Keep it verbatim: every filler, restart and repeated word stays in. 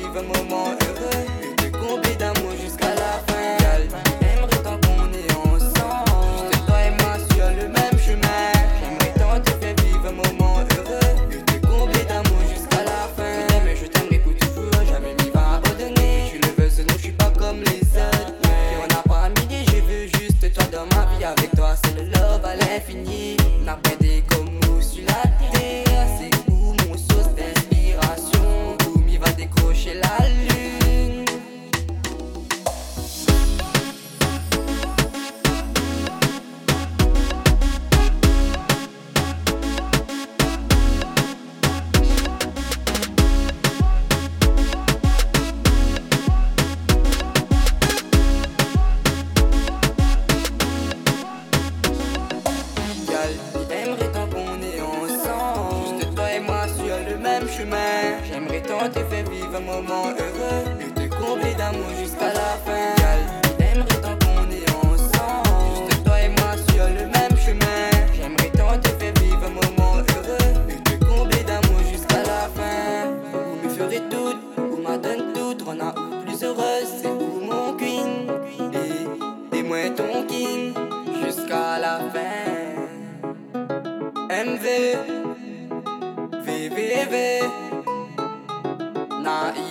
vivre un moment heureux et te combler d'amour jusqu'à la fin. Gal, j'aimerais tant qu'on est ensemble, juste toi et moi sur le même chemin. J'aimerais tant te faire vivre un moment heureux et te combler d'amour jusqu'à la fin. Je t'aime et je t'aimerai pour toujours, jamais m'y va abandonner. Je le veux, sinon je suis pas comme les autres. Et on n'a pas midi, je veux juste toi dans ma vie. Avec toi c'est le love à l'infini. N'a pas des comme nous sur la terre. C'est où mon source d'inspiration, où m'y va décrocher la lune. J'aimerais tant qu'on est ensemble, juste toi et moi sur le même chemin. J'aimerais tant te faire vivre un moment heureux et te combler d'amour jusqu'à la fin. J'aimerais tant qu'on est ensemble, juste toi et moi sur le même chemin. J'aimerais tant te faire vivre un moment heureux et te combler d'amour jusqu'à la fin. Vous me ferez tout, vous m'adonnez tout, on a où plus heureuse, c'est où mon queen. Et, et moi ton king jusqu'à la fin. M V, V V V, na